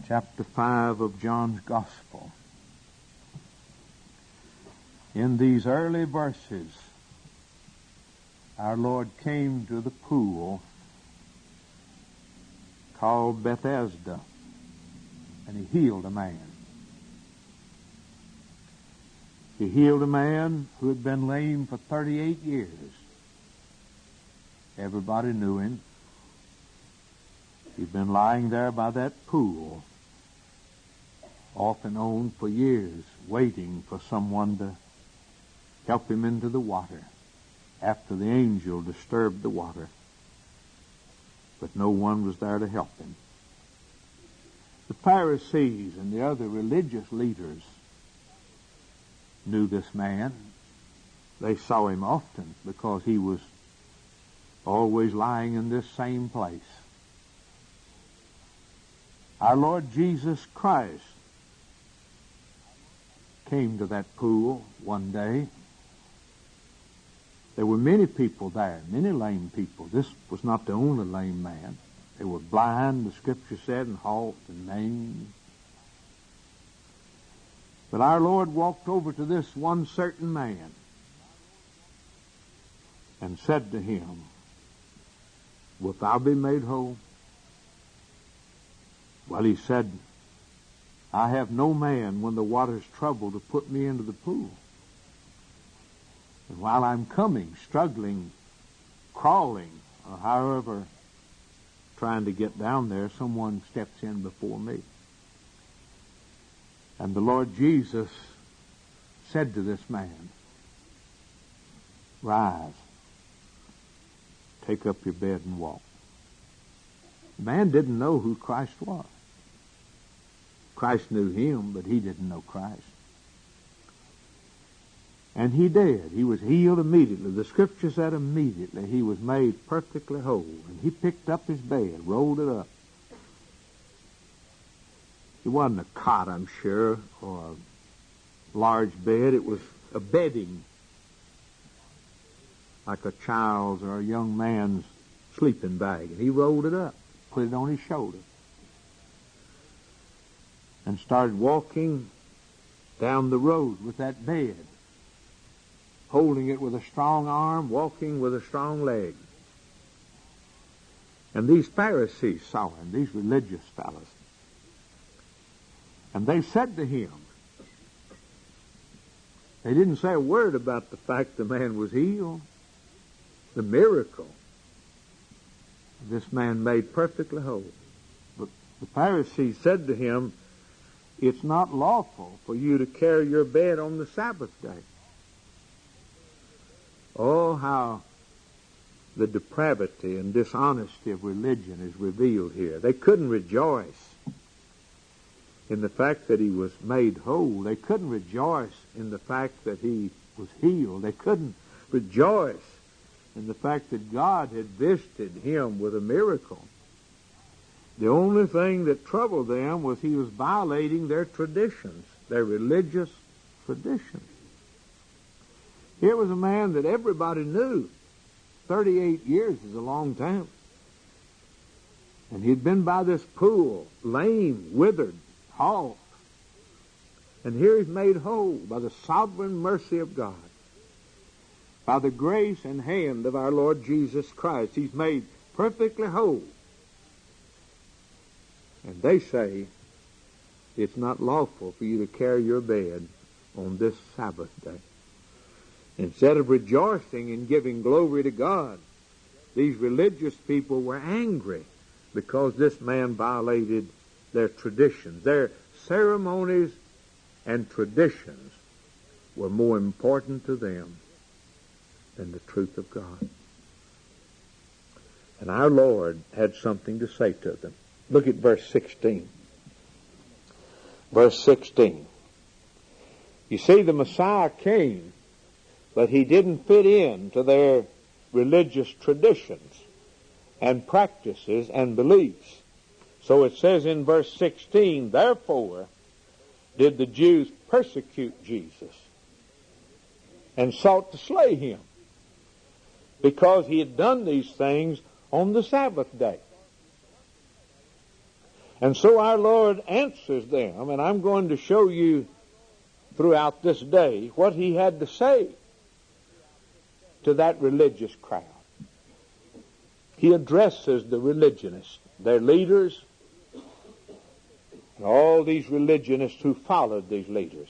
chapter 5 of John's Gospel. In these early verses, our Lord came to the pool called Bethesda, and He healed a man. He healed a man who had been lame for 38 years. Everybody knew him. He'd been lying there by that pool, off and on for years, waiting for someone to help him into the water after the angel disturbed the water. But no one was there to help him. The Pharisees and the other religious leaders knew this man. They saw him often because he was always lying in this same place. Our Lord Jesus Christ came to that pool one day. There were many people there, many lame people. This was not the only lame man. They were blind, the Scripture said, and halt and maimed. But our Lord walked over to this one certain man and said to him, "Wilt thou be made whole?" Well, he said, "I have no man when the water's troubled to put me into the pool. And while I'm coming, struggling, crawling, or however, trying to get down there, someone steps in before me." And the Lord Jesus said to this man, "Rise, take up your bed and walk." The man didn't know who Christ was. Christ knew him, but he didn't know Christ. And he did. He was healed immediately. The Scripture said immediately he was made perfectly whole. And he picked up his bed, rolled it up. It wasn't a cot, I'm sure, or a large bed. It was a bedding, like a child's or a young man's sleeping bag. And he rolled it up, put it on his shoulder, and started walking down the road with that bed, holding it with a strong arm, walking with a strong leg. And these Pharisees saw him, these religious fellows. And they said to him, they didn't say a word about the fact the man was healed, the miracle. This man made perfectly whole. But the Pharisees said to him, "It's not lawful for you to carry your bed on the Sabbath day." Oh, how the depravity and dishonesty of religion is revealed here. They couldn't rejoice in the fact that he was made whole. They couldn't rejoice in the fact that he was healed. They couldn't rejoice in the fact that God had visited him with a miracle. The only thing that troubled them was he was violating their traditions, their religious traditions. Here was a man that everybody knew. 38 years is a long time. And he'd been by this pool, lame, withered, halt. And here he's made whole by the sovereign mercy of God. By the grace and hand of our Lord Jesus Christ, he's made perfectly whole. And they say, it's not lawful for you to carry your bed on this Sabbath day. Instead of rejoicing and giving glory to God, these religious people were angry because this man violated their traditions. Their ceremonies and traditions were more important to them than the truth of God. And our Lord had something to say to them. Look at verse 16. Verse 16. You see, the Messiah came, but he didn't fit in to their religious traditions and practices and beliefs. So it says in verse 16, therefore did the Jews persecute Jesus and sought to slay him, because he had done these things on the Sabbath day. And so our Lord answers them, and I'm going to show you throughout this day what he had to say to that religious crowd. He addresses the religionists, their leaders, and all these religionists who followed these leaders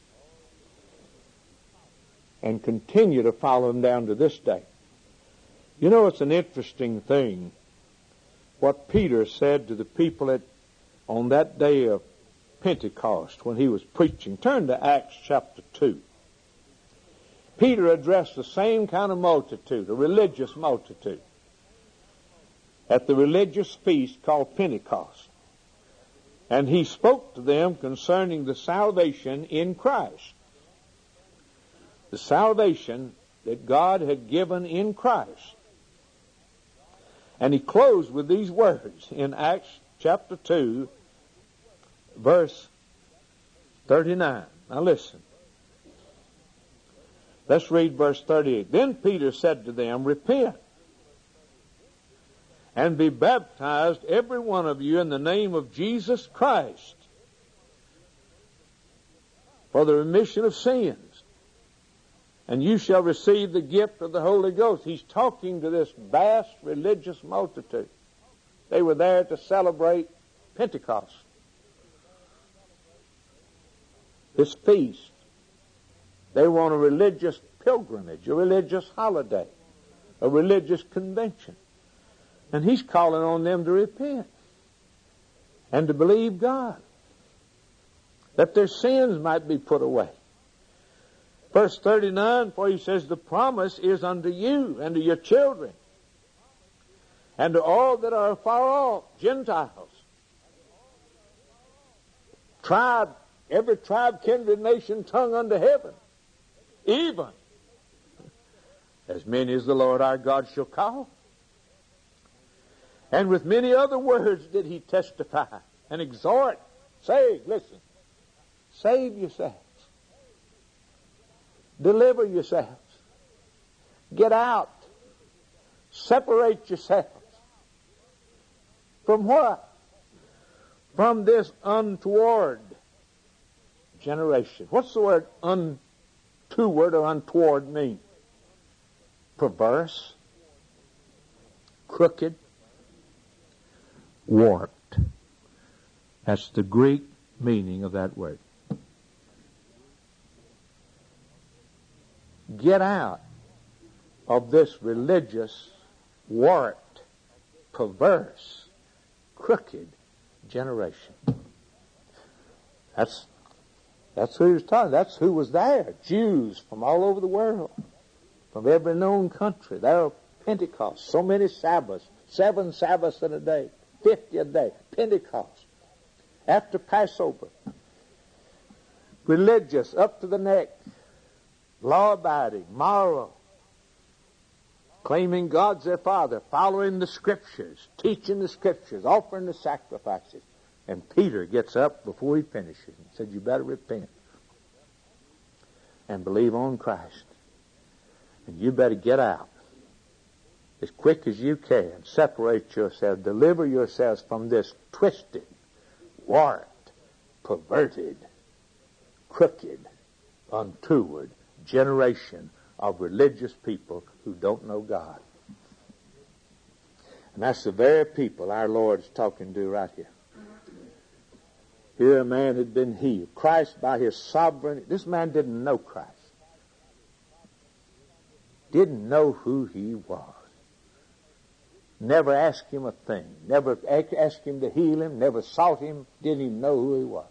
and continue to follow them down to this day. You know, it's an interesting thing what Peter said to the people on that day of Pentecost when he was preaching. Turn to Acts chapter 2. Peter addressed the same kind of multitude, a religious multitude, at the religious feast called Pentecost. And he spoke to them concerning the salvation in Christ. The salvation that God had given in Christ. And he closed with these words in Acts chapter 2, verse 39. Now listen. Let's read verse 38. Then Peter said to them, repent and be baptized, every one of you, in the name of Jesus Christ, for the remission of sins, and you shall receive the gift of the Holy Ghost. He's talking to this vast religious multitude. They were there to celebrate Pentecost, this feast. They were on a religious pilgrimage, a religious holiday, a religious convention. And he's calling on them to repent and to believe God, that their sins might be put away. Verse 39, for he says, the promise is unto you and to your children and to all that are far off, Gentiles, tribe, every tribe, kindred, nation, tongue under heaven, even as many as the Lord our God shall call. And with many other words did he testify and exhort, saying, listen, save yourselves. Deliver yourselves. Get out. Separate yourselves. From what? From this untoward generation. What's the word untoward or untoward mean? Perverse, crooked, warped. That's the Greek meaning of that word. Get out of this religious, warped, perverse, crooked generation. That's who he was talking. That's who was there. Jews from all over the world, from every known country. There at Pentecost. So many Sabbaths. 7 Sabbaths in a day. 50 a day. Pentecost. After Passover. Religious, up to the neck. Law-abiding, moral. Claiming God's their Father. Following the Scriptures. Teaching the Scriptures. Offering the sacrifices. And Peter gets up before he finishes and said, you better repent and believe on Christ. And you better get out as quick as you can. Separate yourselves. Deliver yourselves from this twisted, warped, perverted, crooked, untoward generation of religious people who don't know God. And that's the very people our Lord's talking to right here. Here a man had been healed. Christ by his sovereign... This man didn't know Christ. Didn't know who he was. Never asked him a thing. Never asked him to heal him. Never sought him. Didn't even know who he was.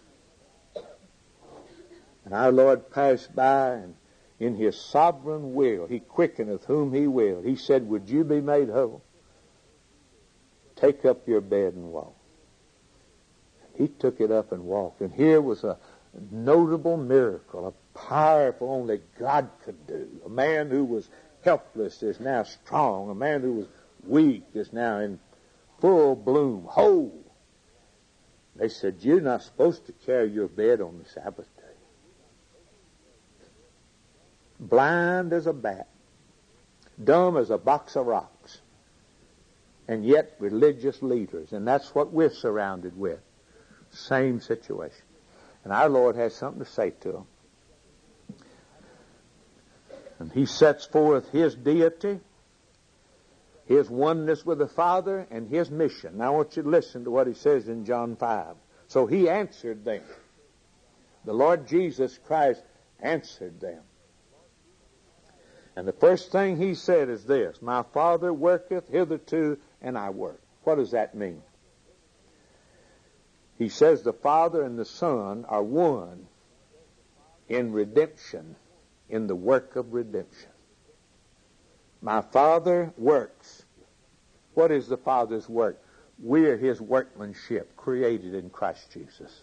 And our Lord passed by, and in his sovereign will, he quickeneth whom he will. He said, would you be made whole? Take up your bed and walk. He took it up and walked. And here was a notable miracle, a powerful, only God could do. A man who was helpless is now strong. A man who was weak is now in full bloom, whole. They said, you're not supposed to carry your bed on the Sabbath day. Blind as a bat. Dumb as a box of rocks. and yet religious leaders. And that's what we're surrounded with. Same situation. And our Lord has something to say to them. And he sets forth his deity, his oneness with the Father, and his mission. Now I want you to listen to what he says in John 5. So he answered them. The Lord Jesus Christ answered them. And the first thing he said is this: My Father worketh hitherto, and I work. What does that mean? He says the Father and the Son are one in redemption, in the work of redemption. My Father works. What is the Father's work? We are his workmanship, created in Christ Jesus.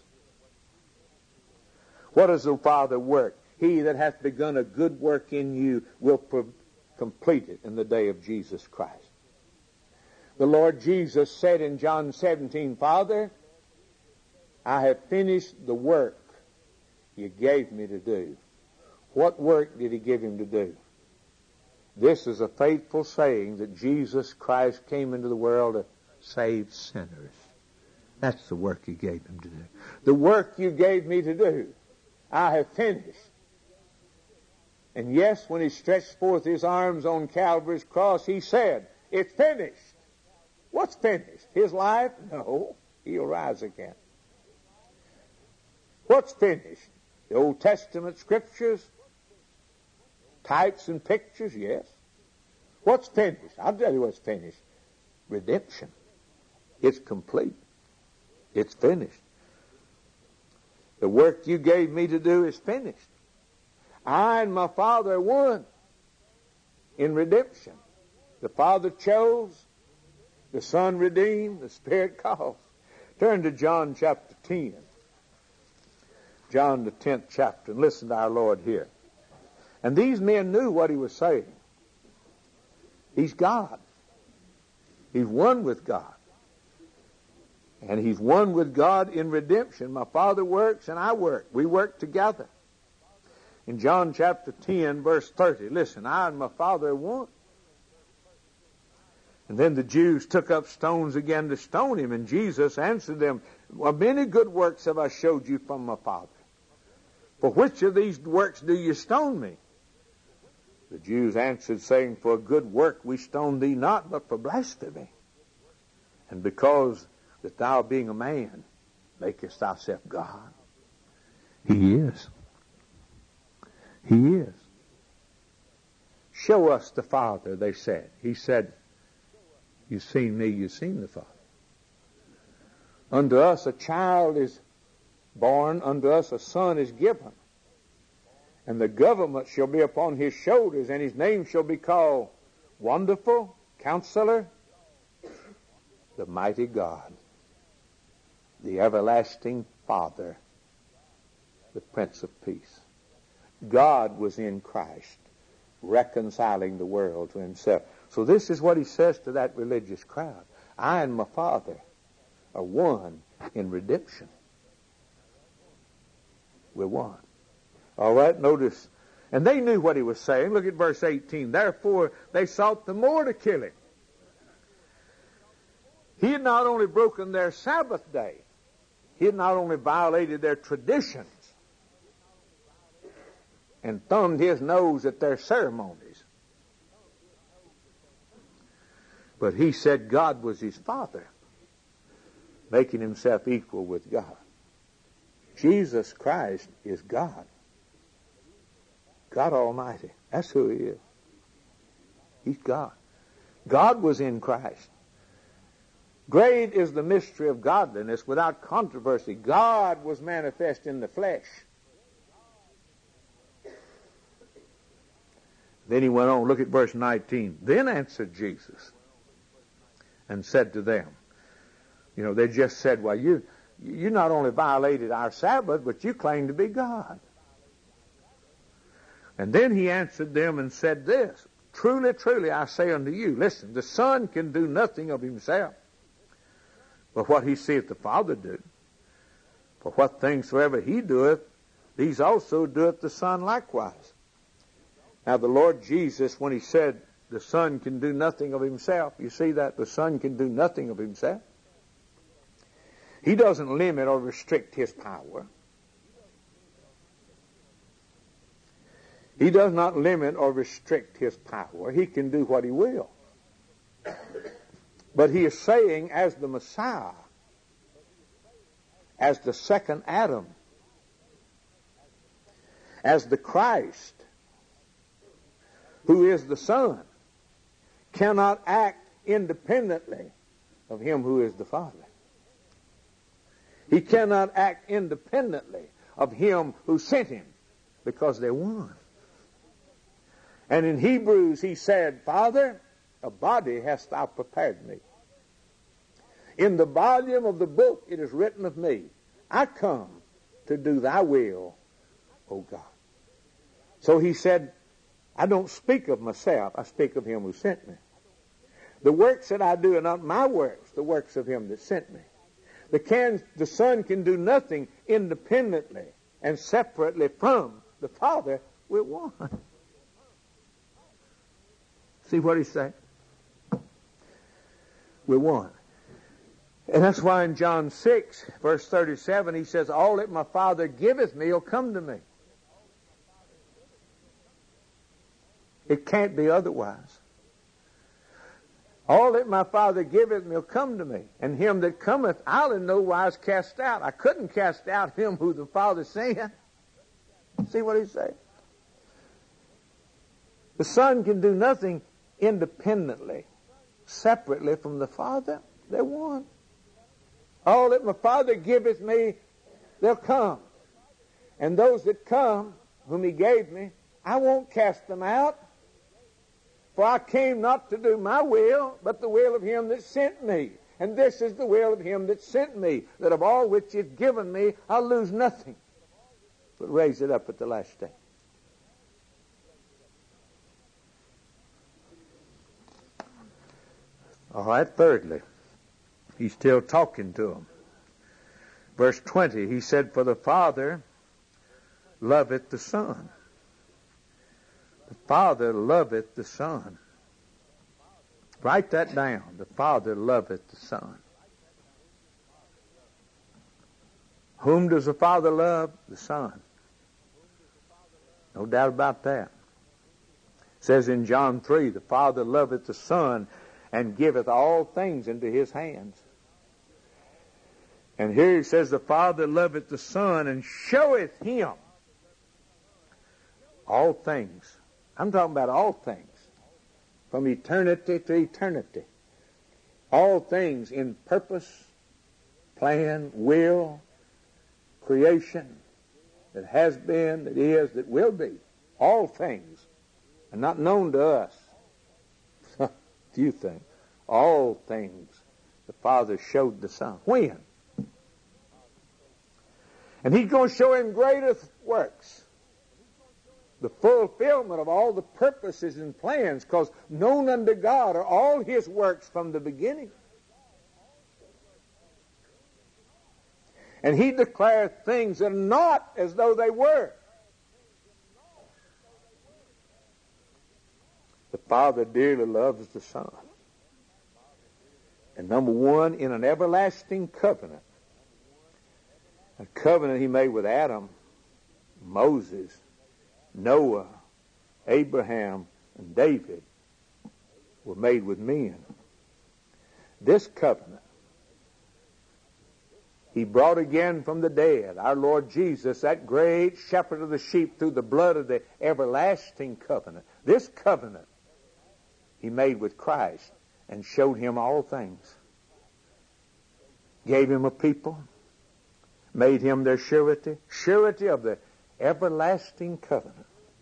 What does the Father work? He that hath begun a good work in you will complete it in the day of Jesus Christ. The Lord Jesus said in John 17, Father, I have finished the work you gave me to do. What work did he give him to do? This is a faithful saying that Jesus Christ came into the world to save sinners. That's the work he gave him to do. The work you gave me to do, I have finished. And yes, when he stretched forth his arms on Calvary's cross, he said, it's finished. What's finished? His life? No. He'll rise again. What's finished? The Old Testament scriptures? Types and pictures? Yes. What's finished? I'll tell you what's finished. Redemption. It's complete. It's finished. The work you gave me to do is finished. I and my Father are one in redemption. The Father chose, the Son redeemed, the Spirit calls. Turn to John chapter 10. John the 10th chapter, and listen to our Lord here. And these men knew what he was saying. He's God. He's one with God. And he's one with God in redemption. My Father works and I work. We work together. In John chapter 10, verse 30, listen, I and my Father are one. And then the Jews took up stones again to stone him, and Jesus answered them, well, many good works have I showed you from my Father. For which of these works do you stone me? The Jews answered, saying, for a good work we stone thee not, but for blasphemy. And because that thou, being a man, makest thyself God. He is. He is. Show us the Father, they said. He said, you've seen me, you've seen the Father. Unto us a child is born, unto us a son is given. And the government shall be upon his shoulders, and his name shall be called Wonderful, Counselor, the Mighty God, the Everlasting Father, the Prince of Peace. God was in Christ, reconciling the world to himself. So this is what he says to that religious crowd. I and my Father are one in redemption. We're one. All right, notice. And they knew what he was saying. Look at verse 18. Therefore, they sought the more to kill him. He had not only broken their Sabbath day, he had not only violated their traditions and thumbed his nose at their ceremonies, but he said God was his Father, making himself equal with God. Jesus Christ is God. God Almighty. That's who he is. He's God. God was in Christ. Great is the mystery of godliness without controversy. God was manifest in the flesh. Then he went on, look at verse 19. Then answered Jesus and said to them, they just said, well, you not only violated our Sabbath, but you claim to be God. And then he answered them and said this, truly, truly, I say unto you, listen, the Son can do nothing of himself, but what he seeth the Father do. For what things soever he doeth, these also doeth the Son likewise. Now the Lord Jesus, when he said the Son can do nothing of himself. You see that? The Son can do nothing of himself. He doesn't limit or restrict his power. He does not limit or restrict his power. He can do what he will. But he is saying, as the Messiah, as the second Adam, as the Christ, who is the Son, cannot act independently of him who is the Father. He cannot act independently of him who sent him, because they're one. And in Hebrews he said, Father, a body hast thou prepared me. In the volume of the book it is written of me, I come to do thy will, O God. So he said, I don't speak of myself, I speak of him who sent me. The works that I do are not my works, the works of him that sent me. The Son can do nothing independently and separately from the Father. We're one. See what he's saying? We're one. And that's why in John 6, verse 37, he says, all that my Father giveth me will come to me. It can't be otherwise. All that my Father giveth me will come to me, and him that cometh I'll in no wise cast out. I couldn't cast out him who the Father sent. See what he's saying? The Son can do nothing independently, separately from the Father. They're one. All that my Father giveth me, they'll come. And those that come, whom he gave me, I won't cast them out. For I came not to do my will, but the will of him that sent me. And this is the will of him that sent me, that of all which he hath given me, I'll lose nothing, but raise it up at the last day. All right, thirdly, he's still talking to them. Verse 20, he said, for the Father loveth the Son. The Father loveth the Son. Write that down. The Father loveth the Son. Whom does the Father love? The Son. No doubt about that. It says in John 3, the Father loveth the Son and giveth all things into his hands. And here he says, the Father loveth the Son and showeth him all things. I'm talking about all things. From eternity to eternity. All things in purpose, plan, will, creation, that has been, that is, that will be. All things are not known to us. Few things. All things the Father showed the Son. When? And he's going to show him greater works. The fulfillment of all the purposes and plans, because known unto God are all his works from the beginning. And he declares things that are not as though they were. The Father dearly loves the Son. And number one, in an everlasting covenant, a covenant he made with Adam, Moses, Noah, Abraham, and David were made with men. This covenant he brought again from the dead, our Lord Jesus, that great shepherd of the sheep, through the blood of the everlasting covenant. This covenant he made with Christ and showed him all things. Gave him a people, made him their surety, surety of the everlasting covenant.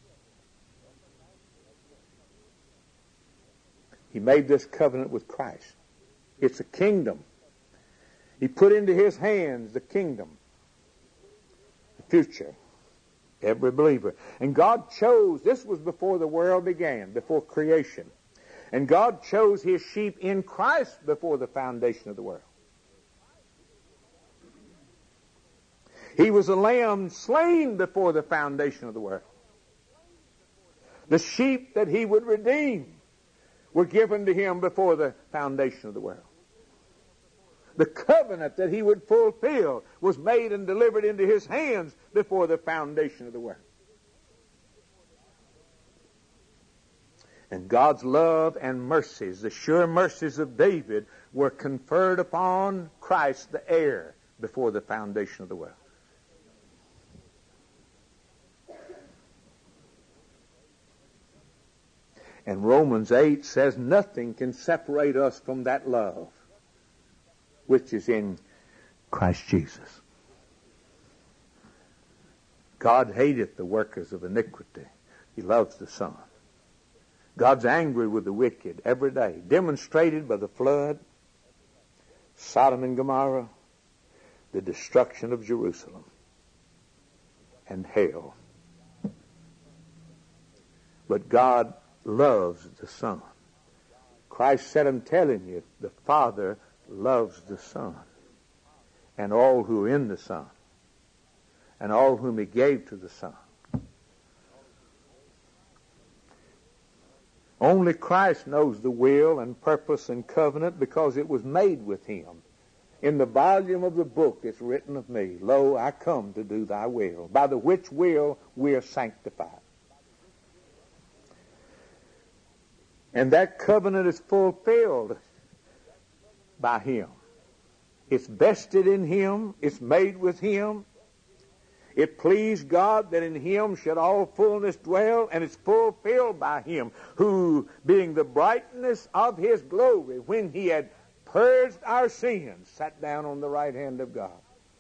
He made this covenant with Christ. It's a kingdom. He put into his hands the kingdom, the future, every believer. And God chose, this was before the world began, before creation. And God chose his sheep in Christ before the foundation of the world. He was a lamb slain before the foundation of the world. The sheep that he would redeem. were given to him before the foundation of the world. The covenant that he would fulfill was made and delivered into his hands before the foundation of the world. And God's love and mercies, the sure mercies of David, were conferred upon Christ the heir before the foundation of the world. And Romans 8 says nothing can separate us from that love which is in Christ Jesus. God hateth the workers of iniquity. He loves the Son. God's angry with the wicked every day, demonstrated by the flood, Sodom and Gomorrah, the destruction of Jerusalem, and hell. But God loves the Son. Christ said, I'm telling you, the Father loves the Son, and all who are in the Son, and all whom he gave to the Son. Only Christ knows the will and purpose and covenant, because it was made with him. In the volume of the book it's written of me, Lo, I come to do thy will, by the which will we are sanctified. And that covenant is fulfilled by him. It's vested in him. It's made with him. It pleased God that in him should all fullness dwell, and it's fulfilled by him, who, being the brightness of his glory, when he had purged our sins, sat down on the right hand of God.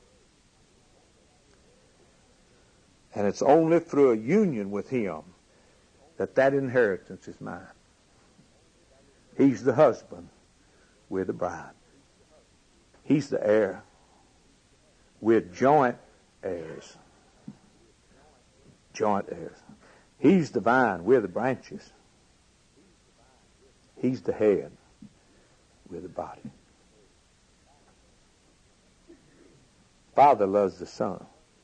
And it's only through a union with him that inheritance is mine. He's the husband. We're the bride. He's the heir. We're joint heirs. Joint heirs. He's the vine. We're the branches. He's the head. We're the body. Father loves the Son.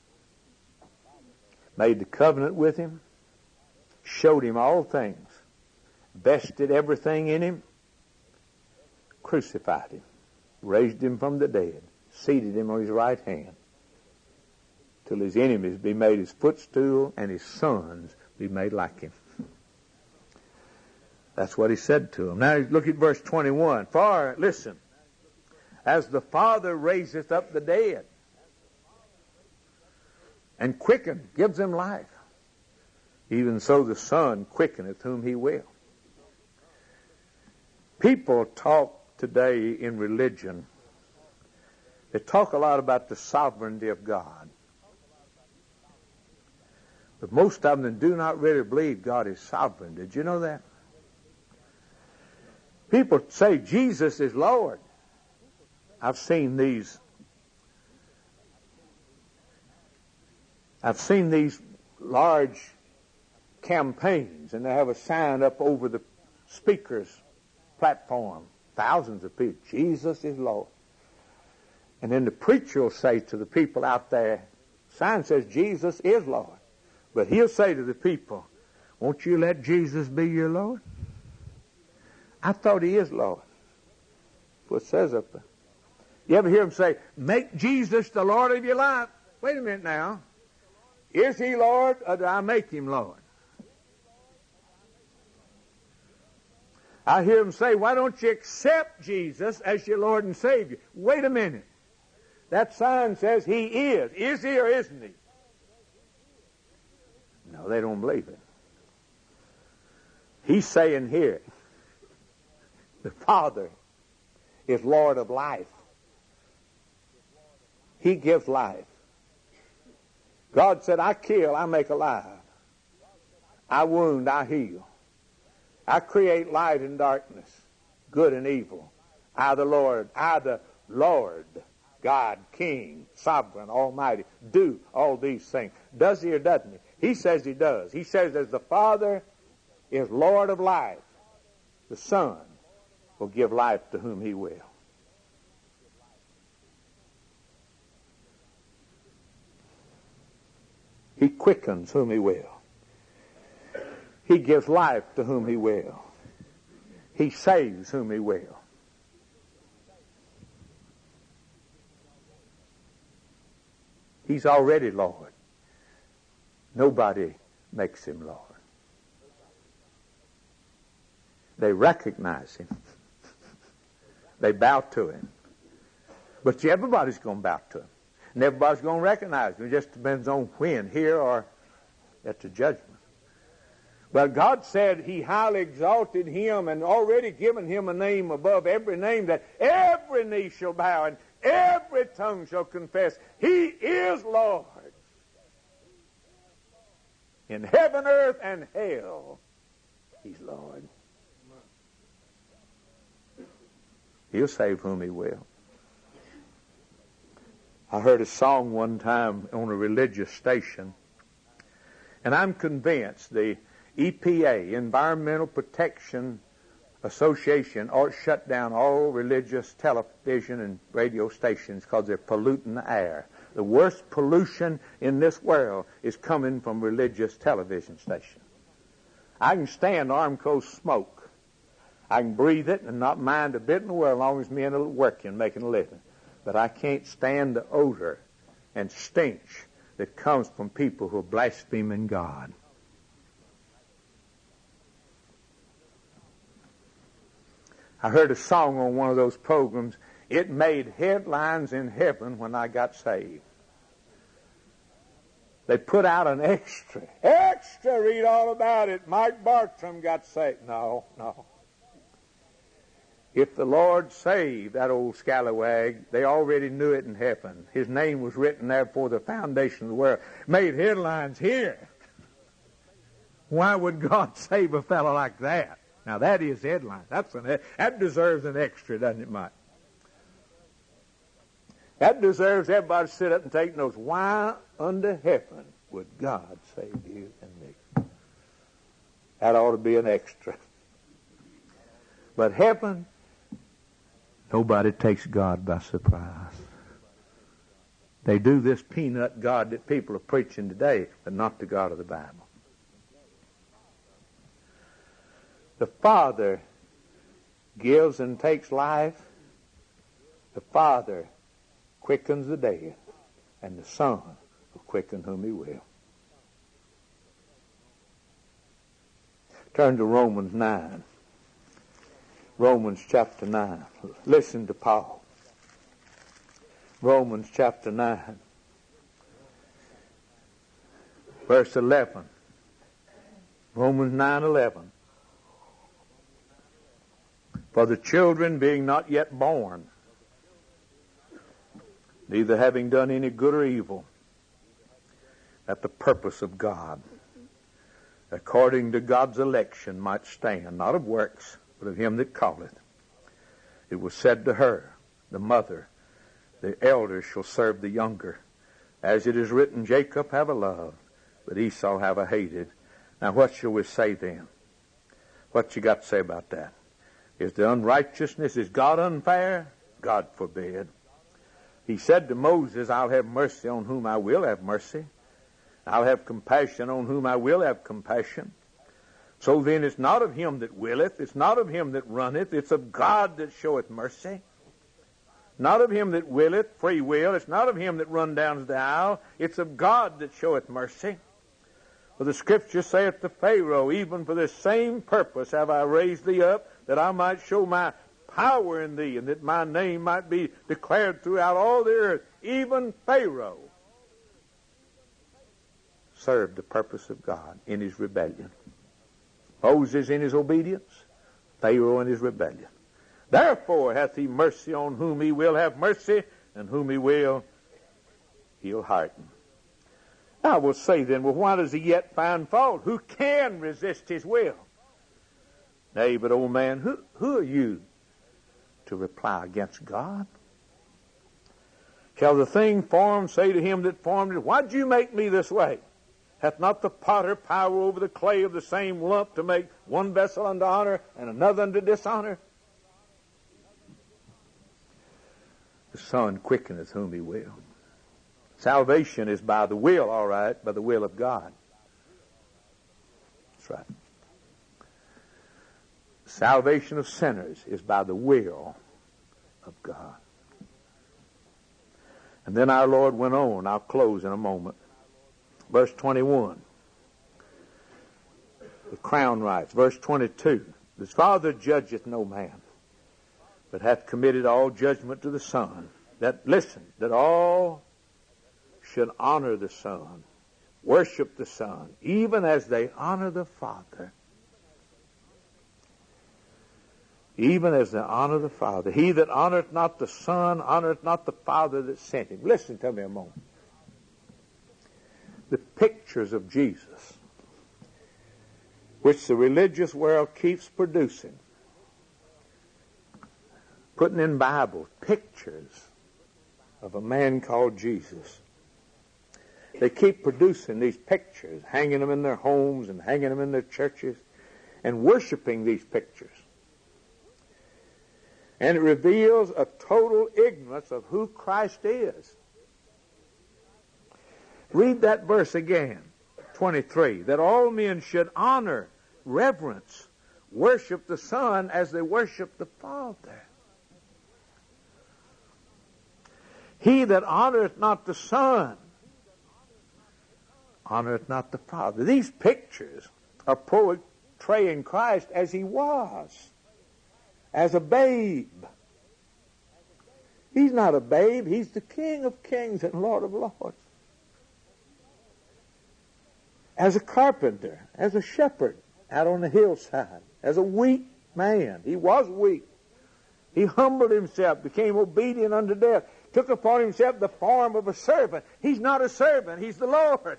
Made the covenant with him. Showed him all things. Vested everything in him. Crucified him. Raised him from the dead. Seated him on his right hand. Till his enemies be made his footstool and his sons be made like him. That's what he said to him. Now look at verse 21. For, listen, as the Father raiseth up the dead and gives them life, even so the Son quickeneth whom he will. People talk today in religion, they talk a lot about the sovereignty of God. But most of them do not really believe God is sovereign. Did you know that? People say Jesus is Lord. I've seen these large campaigns, and they have a sign up over the speaker's platform. Thousands of people. Jesus is Lord. And then the preacher will say to the people out there, sign says Jesus is Lord. But he'll say to the people, won't you let Jesus be your Lord? I thought he is Lord. That's what it says up there. You ever hear him say, make Jesus the Lord of your life? Wait a minute now. Is he Lord, or do I make him Lord? I hear him say, why don't you accept Jesus as your Lord and Savior? Wait a minute. That sign says he is. Is he or isn't he? No, they don't believe it. He's saying here, the Father is Lord of life. He gives life. God said, I kill, I make alive. I wound, I heal. I create light and darkness, good and evil. I the Lord, God, King, Sovereign, Almighty, do all these things. Does he or doesn't he? He says he does. He says as the Father is Lord of life, the Son will give life to whom he will. He quickens whom he will. He gives life to whom he will. He saves whom He will. He's already Lord. Nobody makes Him Lord. They recognize Him. They bow to Him. But everybody's going to bow to Him. And everybody's going to recognize Him. It just depends on when, here or at the judgment. But God said He highly exalted Him and already given Him a name above every name, that every knee shall bow and every tongue shall confess He is Lord. In heaven, earth, and hell, He's Lord. He'll save whom He will. I heard a song one time on a religious station, and I'm convinced the EPA, Environmental Protection Association, ought to shut down all religious television and radio stations because they're polluting the air. The worst pollution in this world is coming from religious television stations. I can stand Armco smoke. I can breathe it and not mind a bit in the world as long as me and it working, making a living. But I can't stand the odor and stench that comes from people who are blaspheming God. I heard a song on one of those programs. It made headlines in heaven when I got saved. They put out an extra, read all about it. Mike Bartram got saved. No. If the Lord saved that old scallywag, they already knew it in heaven. His name was written there before the foundation of the world. Made headlines here. Why would God save a fellow like that? Now that is headlines. That deserves an extra, doesn't it, Mike? That deserves everybody to sit up and take notes. Why under heaven would God save you and me? That ought to be an extra. But heaven, nobody takes God by surprise. They do this peanut God that people are preaching today, but not the God of the Bible. The Father gives and takes life. The Father quickens the dead, and the Son will quicken whom He will. Turn to Romans 9. Romans chapter 9. Listen to Paul. Romans chapter 9. Verse 11. Romans 9:11. For the children being not yet born, neither having done any good or evil, that the purpose of God, according to God's election, might stand, not of works, but of Him that calleth. It was said to her, the mother, the elder shall serve the younger. As it is written, Jacob have I loved, but Esau have I hated. Now what shall we say then? What you got to say about that? Is the unrighteousness, is God unfair? God forbid. He said to Moses, I'll have mercy on whom I will have mercy. I'll have compassion on whom I will have compassion. So then it's not of him that willeth, it's not of him that runneth, it's of God that showeth mercy. Not of him that willeth, free will, it's not of him that run down the aisle, it's of God that showeth mercy. For the Scripture saith to Pharaoh, even for this same purpose have I raised thee up, that I might show my power in thee, and that my name might be declared throughout all the earth. Even Pharaoh served the purpose of God in his rebellion. Moses in his obedience, Pharaoh in his rebellion. Therefore hath he mercy on whom he will have mercy, and whom he will, he'll harden. I will say then, well, why does he yet find fault? Who can resist his will? Nay, but old man, who are you to reply against God? Shall the thing formed say to him that formed it, why'd you make me this way? Hath not the potter power over the clay of the same lump to make one vessel unto honor and another unto dishonor? The Son quickeneth whom he will. Salvation is by the will, all right, by the will of God. That's right. salvation of sinners is by the will of God. And then our Lord went on. I'll close in a moment. Verse 21. The crown rights. Verse 22. The Father judgeth no man, but hath committed all judgment to the Son. That all should honor the Son, worship the Son, even as they honor the Father. Even as they honor the Father. He that honoreth not the Son, honoreth not the Father that sent him. Listen to me a moment. The pictures of Jesus, which the religious world keeps producing, putting in Bibles, pictures of a man called Jesus. They keep producing these pictures, hanging them in their homes and hanging them in their churches, and worshiping these pictures. And it reveals a total ignorance of who Christ is. Read that verse again, 23. That all men should honor, reverence, worship the Son as they worship the Father. He that honoreth not the Son, honoreth not the Father. These pictures are portraying Christ as he was, as a babe. He's not a babe. He's the King of kings and Lord of lords. As a carpenter, as a shepherd out on the hillside, as a weak man. He was weak. He humbled himself, became obedient unto death, took upon himself the form of a servant. He's not a servant. He's the Lord.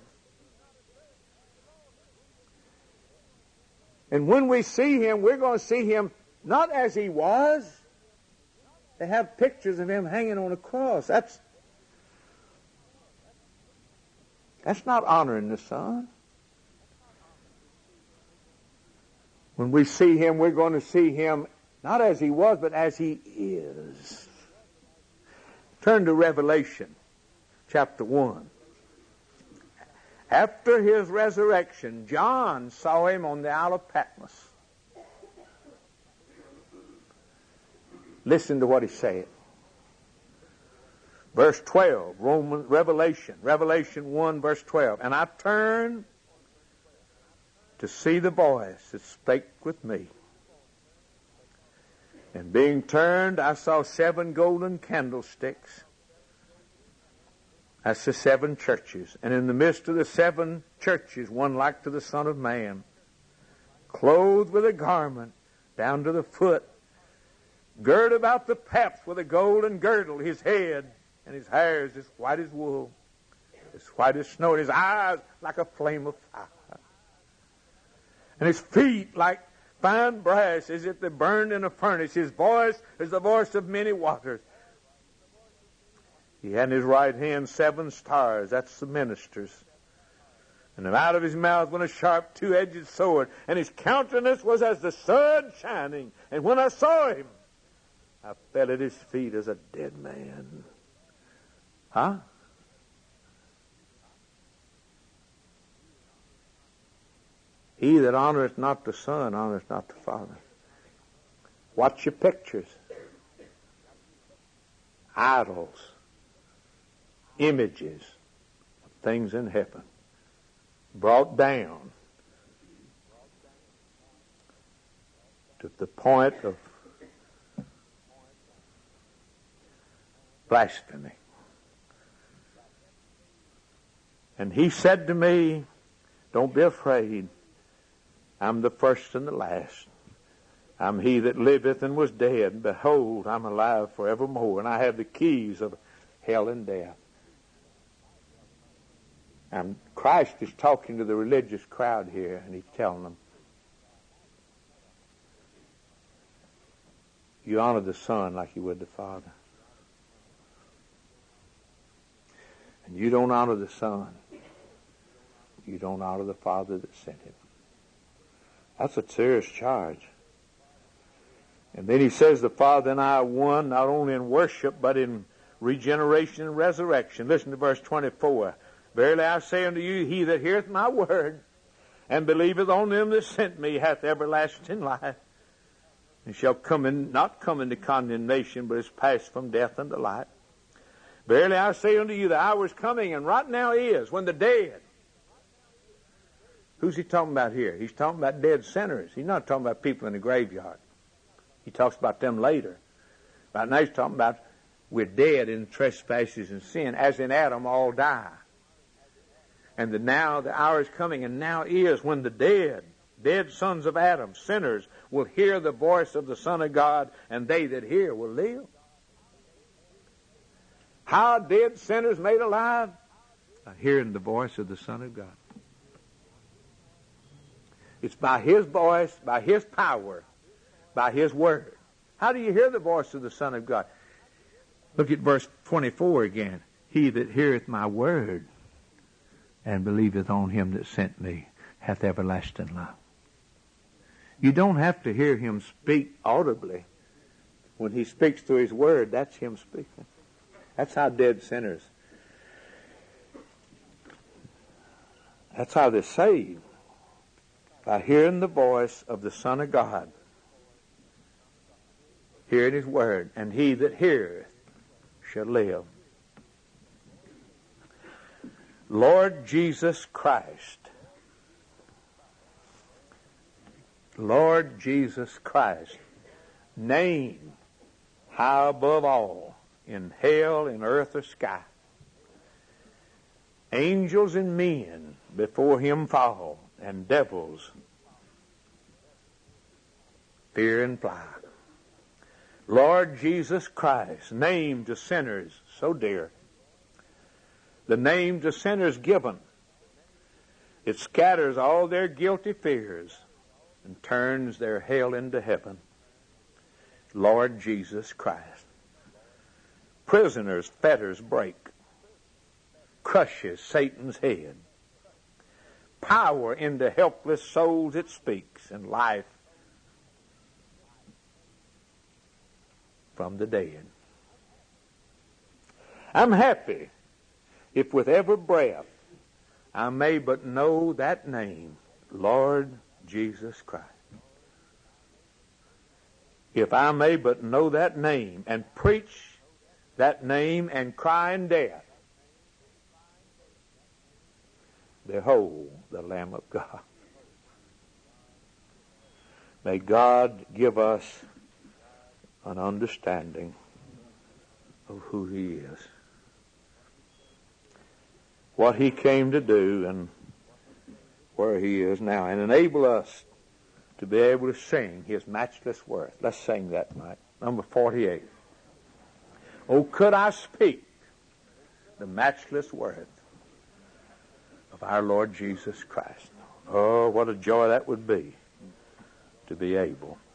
And when we see him, we're going to see him not as he was. They have pictures of him hanging on a cross. That's not honoring the Son. When we see him, we're going to see him not as he was, but as he is. Turn to Revelation chapter 1. After his resurrection, John saw him on the Isle of Patmos. Listen to what he said. Verse 12, Revelation 1, verse 12. And I turned to see the voice that spake with me. And being turned, I saw 7 golden candlesticks. That's the 7 churches. And in the midst of the 7 churches, one like to the Son of Man, clothed with a garment down to the foot, girt about the paps with a golden girdle. His head and his hair is as white as wool, as white as snow, and his eyes like a flame of fire. And his feet like fine brass, as if they burned in a furnace. His voice is the voice of many waters. He had in his right hand 7 stars. That's the ministers. And out of his mouth went a sharp 2-edged sword. And his countenance was as the sun shining. And when I saw him, I fell at his feet as a dead man. Huh? He that honoreth not the Son honoreth not the Father. Watch your pictures. Idols. Images of things in heaven. Brought down to the point of blasphemy. And he said to me, don't be afraid. I'm the first and the last. I'm he that liveth and was dead. Behold, I'm alive forevermore, and I have the keys of hell and death. And Christ is talking to the religious crowd here, and he's telling them, you honor the Son like you would the Father. And you don't honor the Son, you don't honor the Father that sent him. That's a serious charge. And then he says the Father and I are one, not only in worship, but in regeneration and resurrection. Listen to verse 24. Verily I say unto you, he that heareth my word, and believeth on them that sent me, hath everlasting life, and shall not come into condemnation, but is passed from death unto life. Verily I say unto you, the hour is coming, and right now is, when the dead. Who's he talking about here? He's talking about dead sinners. He's not talking about people in the graveyard. He talks about them later. Right now he's talking about we're dead in trespasses and sin, as in Adam all die. And now the hour is coming, and now is, when the dead sons of Adam, sinners, will hear the voice of the Son of God, and they that hear will live. How dead sinners made alive? By hearing the voice of the Son of God. It's by His voice, by His power, by His word. How do you hear the voice of the Son of God? Look at verse 24 again. He that heareth my word and believeth on Him that sent me hath everlasting life. You don't have to hear Him speak audibly. When He speaks through His word, that's Him speaking. That's how dead sinners, that's how they're saved. By hearing the voice of the Son of God, hearing His word, and he that heareth shall live. Lord Jesus Christ. Lord Jesus Christ. Name high above all, in hell, in earth, or sky. Angels and men before Him fall, and devils fear and fly. Lord Jesus Christ, name to sinners so dear. The name to sinners given, it scatters all their guilty fears and turns their hell into heaven. Lord Jesus Christ. Prisoners' fetters break, crushes Satan's head. Power into helpless souls it speaks, and life from the dead. I'm happy if with every breath I may but know that name, Lord Jesus Christ. If I may but know that name and preach that name and cry in death, behold the Lamb of God. May God give us an understanding of who He is, what He came to do, and where He is now, and enable us to be able to sing His matchless worth. Let's sing that tonight. Number 48. Oh, could I speak the matchless worth of our Lord Jesus Christ. Oh, what a joy that would be to be able